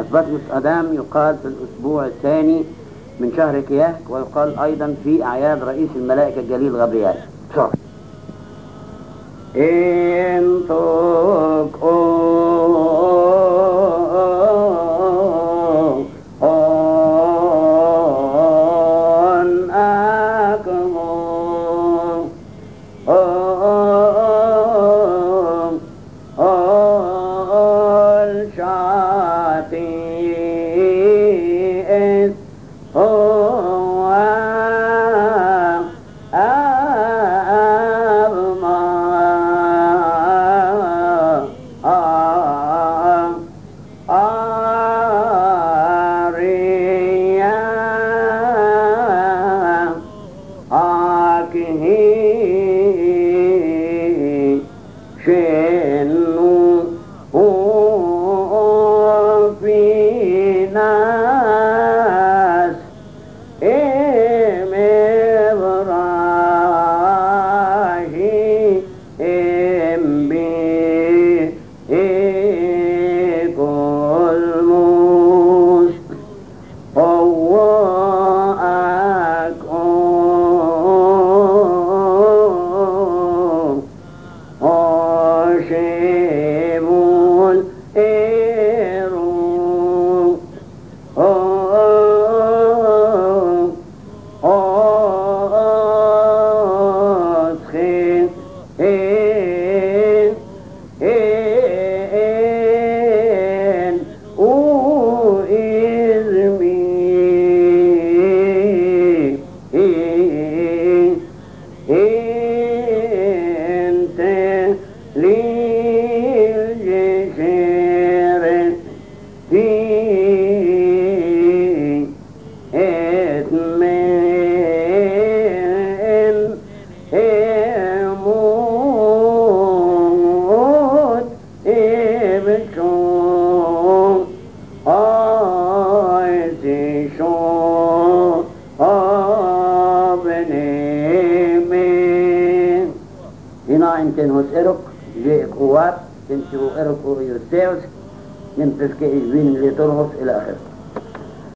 أثبتموس أدام يقال في الأسبوع الثاني من شهر كياك، ويقال أيضا في أعياد رئيس الملائكة الجليل غبريال. بسرعة. Hos erok, je ik oat, sinds je erok Oreosteus, neemt het keer in Wien, Letorhos, ila akhir.